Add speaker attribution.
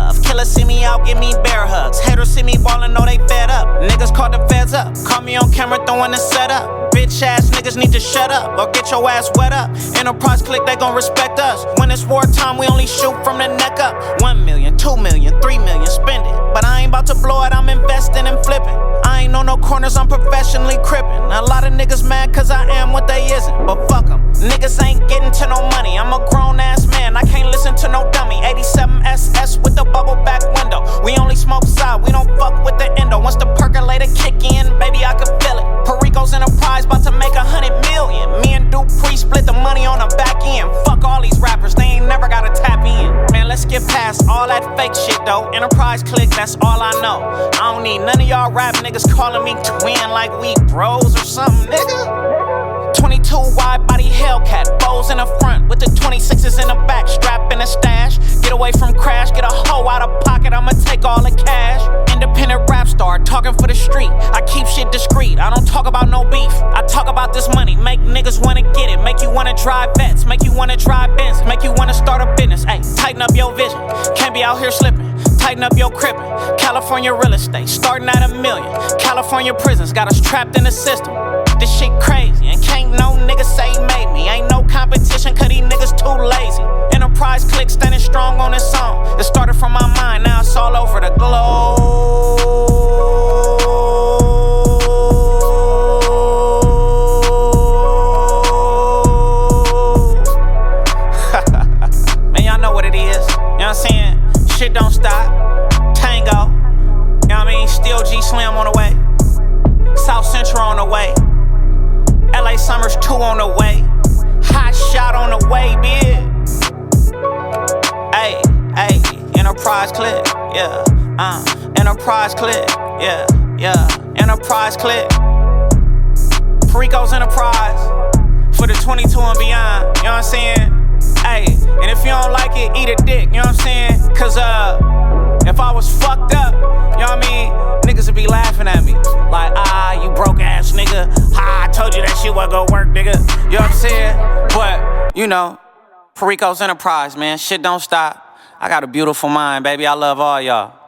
Speaker 1: love. Killers see me out, give me bear hugs. Haters see me ballin', know they fed up. Niggas call the feds up. Caught me on camera throwing the setup. Bitch ass niggas need to shut up or get your ass wet up. Enterprise click, they gon' respect us. When it's wartime, we only shoot from the neck up. 1 million, 2 million, 3 million, spend it. But I ain't about to blow it, I'm investing and flipping. I ain't on no corners, I'm professionally crippin'. A lot of niggas mad cause I am what they isn't. But fuck them, niggas ain't getting to no money. I'm a grown ass man, I can't listen to no dummy. 87 SS with the bubble back window. We only smoke side, we don't fuck with the endo. Once the percolator kick in, baby I can feel it. Perico's Enterprise about to make 100 million. Me and Dupree split the money on the back end. Fuck all these rappers, they ain't never gotta tap in. Man, let's get past all that fake shit though. Enterprise click, that's all I know. I don't need none of y'all rap niggas calling me twin like we bros or something, nigga. 22 wide body Hellcat, bows in the front with the 26s in the back, strap in a stash. Get away from crash, get a hoe out of pocket, I'ma take all the cash. Independent rap star, talking for the street. I keep shit discreet, I don't talk about no beef. I talk about this money, make niggas wanna get it. Make you wanna drive vets, make you wanna drive Benz, make you wanna start a business. Ayy, tighten up your vision, can't be out here slipping. Tighten up your crippin'. California real estate, starting at $1 million. California prisons got us trapped in the system. This shit crazy, and can't no nigga say he made me. Ain't no competition, cause these niggas too lazy. Enterprise click standing strong on this song. It started from my mind, now it's all over the globe. Man, y'all know what it is. You know what I'm saying? Shit don't stop. Tango. You know what I mean? Still G Slim on the way. South Central on the way. LA Summers 2 on the way. Hot shot on the way, bitch. Ayy, ayy. Enterprise clip, yeah. Enterprise clip, yeah, yeah. Enterprise clip. Perico's Enterprise. For the 22 and beyond. You know what I'm saying? Ayy, and if you don't like it, eat a dick, you know what I'm saying? Cause, if I was fucked up, you know what I mean? Niggas would be laughing at me. Like, you broke ass nigga. I told you that shit wasn't gonna work, nigga. You know what I'm saying? But, you know, Perico's Enterprise, man. Shit don't stop. I got a beautiful mind, baby. I love all y'all.